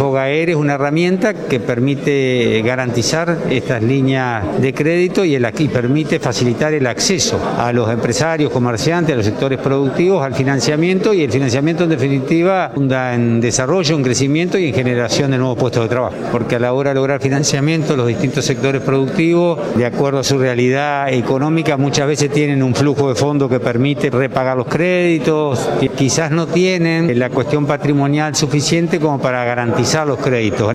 FOGAER es una herramienta que permite garantizar estas líneas de crédito y permite facilitar el acceso a los empresarios, comerciantes, a los sectores productivos al financiamiento, y el financiamiento en definitiva funda en desarrollo, en crecimiento y en generación de nuevos puestos de trabajo, porque a la hora de lograr financiamiento los distintos sectores productivos, de acuerdo a su realidad económica, muchas veces tienen un flujo de fondos que permite repagar los créditos, quizás no tienen la cuestión patrimonial suficiente como para garantizar los créditos.